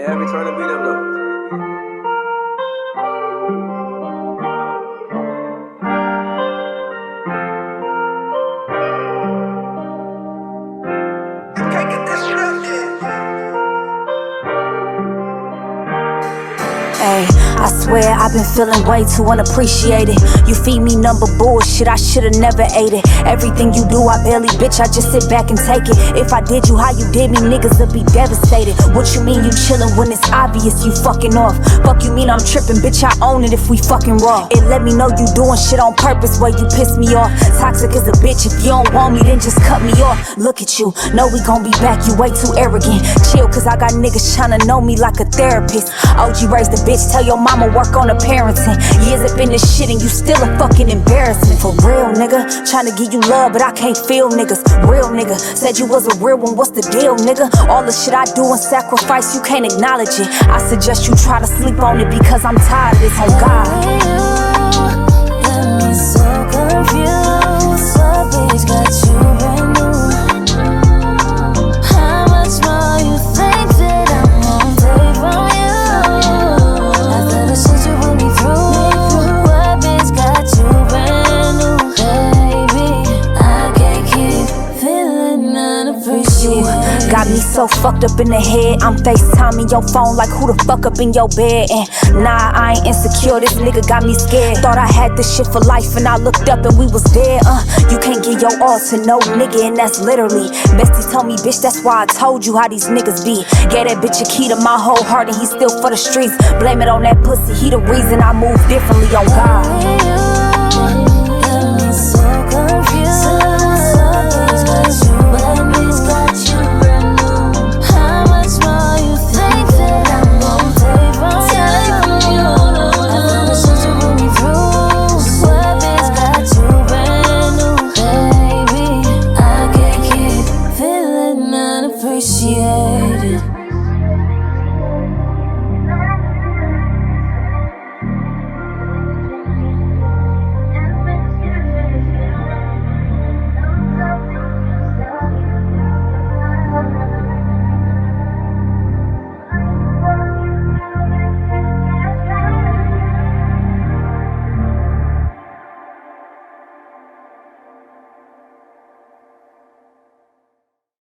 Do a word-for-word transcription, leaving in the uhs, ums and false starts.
Hey, every turn to beat them though. Can't get this shit up there. Ay, I swear I've been feeling way too unappreciated. You feed me number bullshit, I should've never ate it. Everything you do, I barely, bitch, I just sit back and take it. If I did you how you did me, niggas would be devastated. What you mean you chillin' when it's obvious you fucking off? Fuck you mean I'm trippin', bitch, I own it if we fucking raw. It let me know you doing shit on purpose where you piss me off. Toxic as a bitch, if you don't want me, then just cut me off. Look at you, know we gon' be back, you way too arrogant. Chill, cause I got niggas tryna know me like a therapist. O G raised the bitch, tell your mama work on her parenting. Years up in this shit and you still a fucking embarrassment. For real, nigga, tryna give you love but I can't feel niggas. Real nigga, said you was a real one, what's the deal, nigga? All the shit I do and sacrifice, you can't acknowledge it. I suggest you try to sleep on it because I'm tired of this, on God. You got me so confused. What bitch got you brand new? How much more you think that I'm gonna take from you? After the shit you put me through, what bitch got you brand new? Baby, I can't keep feeling unappreciated. Got me so fucked up in the head, I'm FaceTiming your phone like who the fuck up in your bed. And nah, I ain't insecure, this nigga got me scared. Thought I had this shit for life and I looked up and we was dead. Uh, you can't give your all to no nigga and that's literally. Bestie told me, bitch, that's why I told you how these niggas be. Gave that bitch a key to my whole heart and he still for the streets. Blame it on that pussy, he the reason I move differently, on God.